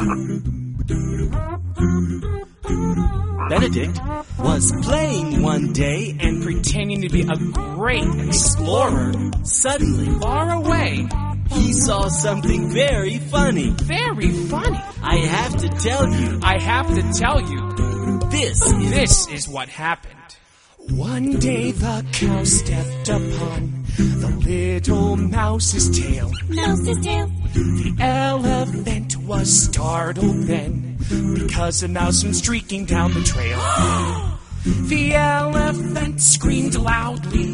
Benedict was playing one day and pretending to be a great explorer. Suddenly, Far away. he saw something very funny. Very funny. I have to tell you, I have to tell you, this is what happened. One day the cow stepped upon the little mouse's tail. Mouse's tail. The elephant was startled then, because a mouse went streaking down the trail. The elephant screamed loudly.